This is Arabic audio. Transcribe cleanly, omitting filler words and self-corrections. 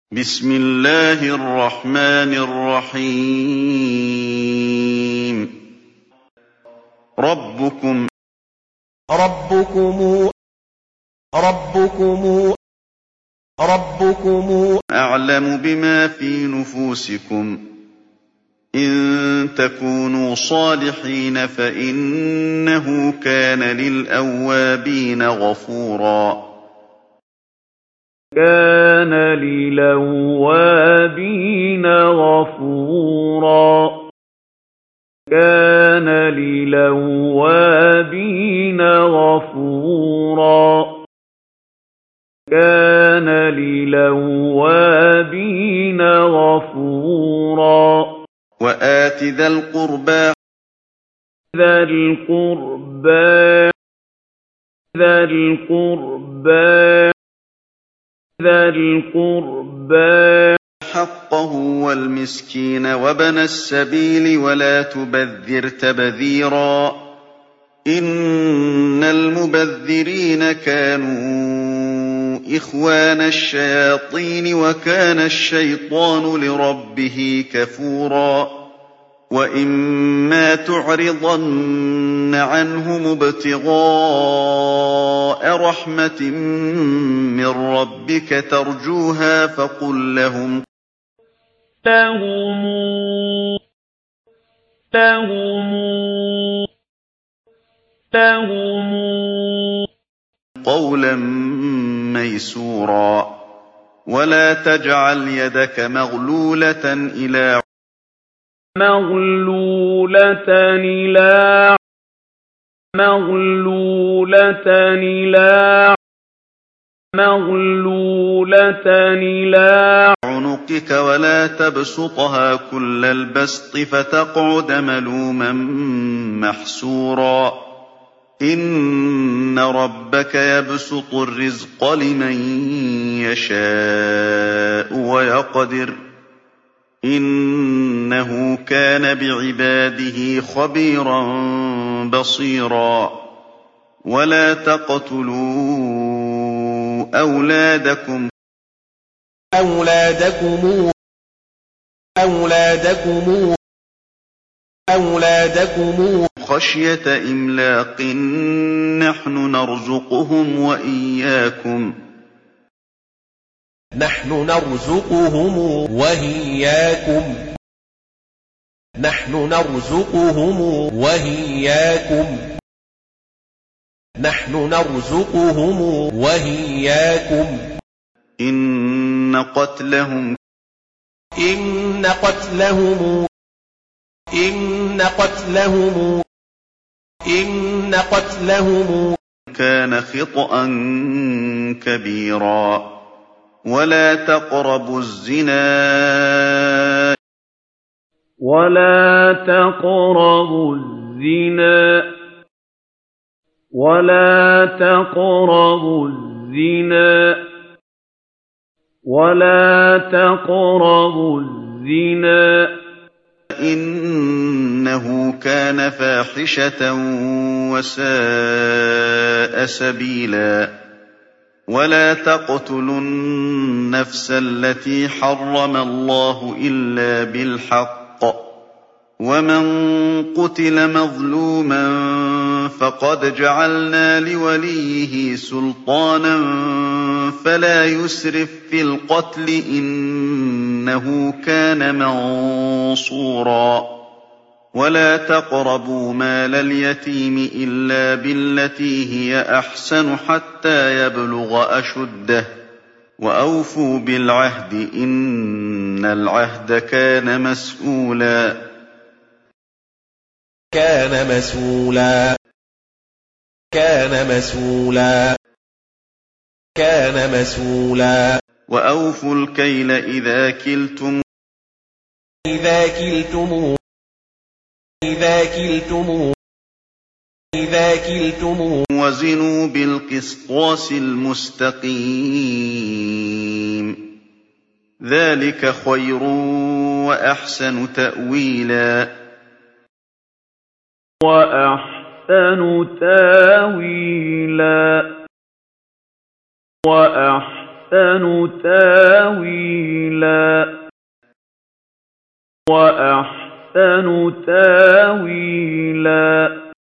بسم الله الرحمن الرحيم ربكم أعلم بما في نفوسكم إن تكونوا صالحين فإنه كان للأوابين غفورا كان للأوابين غفورا وآت ذا القربى حقه والمسكين وابن السبيل ولا تبذر تبذيرا إن المبذرين كانوا إخوان الشياطين وكان الشيطان لربه كفورا وإما تعرضن عنهم ابتغاء رحمة من ربك ترجوها فقل لهم قولا ميسورا ولا تجعل يدك مغلولة إلى عنقك ولا تبسطها كل البسط فتقعد ملوما محسورا إن ربك يبسط الرزق لمن يشاء ويقدر إنه كان بعباده خبيرا بصيرا ولا تقتلوا أولادكم خشية إملاق نحن نرزقهم وإياكم إن قتلهم كان خطأ كبيرا ولا تقربوا الزنا إنه كان فاحشة وساء سبيلا ولا تقتلوا النفس التي حرم الله إلا بالحق ومن قتل مظلوما فقد جعلنا لوليه سلطانا فلا يسرف في القتل إنه كان منصورا ولا تقربوا مال اليتيم إلا بالتي هي أحسن حتى يبلغ أشده وأوفوا بالعهد إن العهد كان مسؤولا وأوفوا الكيل إذا كلتم وزنوا بالقسطاس المستقيم ذلك خير وأحسن تأويلا وأحسن وَأَحْسَنُ تَأْوِيلًا